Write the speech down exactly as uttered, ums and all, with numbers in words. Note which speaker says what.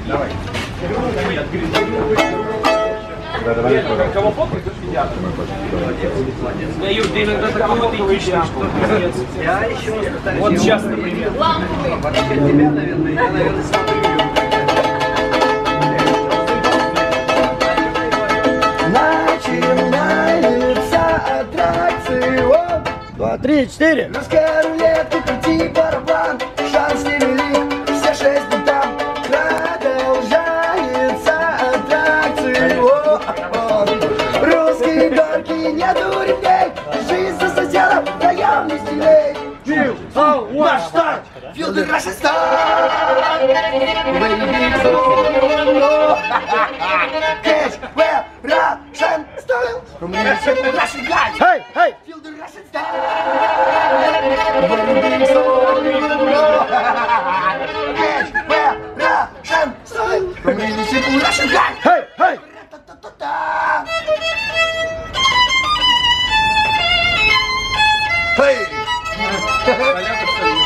Speaker 1: Давай. Кого похуй, тут педиатр. Я, Юр, ты иногда такого ты ищешь, что пиздец.
Speaker 2: Я еще
Speaker 1: Вот сейчас, например.
Speaker 2: вообще тебя, наверное, я, наверное, смотрю.
Speaker 3: Начинается аттракцион. Два, три, четыре. Русская рулетка, крути барабан. Шанс невелик, все шесть бутан. Продолжается аттракцион. Русские горки, не дуретей. Жизнь за соседом, даем не стилей. Фил, оу, наш старт. Feel the Russian style. Catch, well, Russian style. From the Russian guys. Hey, hey. Feel the Russian style. Catch, well, Russian style. From the Russian guys. Hey, hey. Hey.